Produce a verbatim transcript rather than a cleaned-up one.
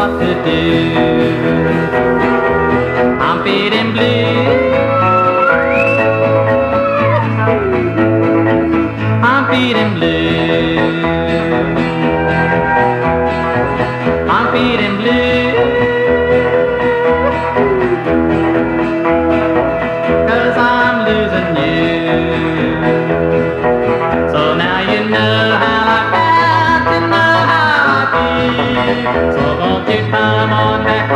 what to do. I'm feeling blue. I'm feeling blue. I'm feeling blue. 'Cause I'm losing you. So now you know how I got to know how I feel. So won't you come on back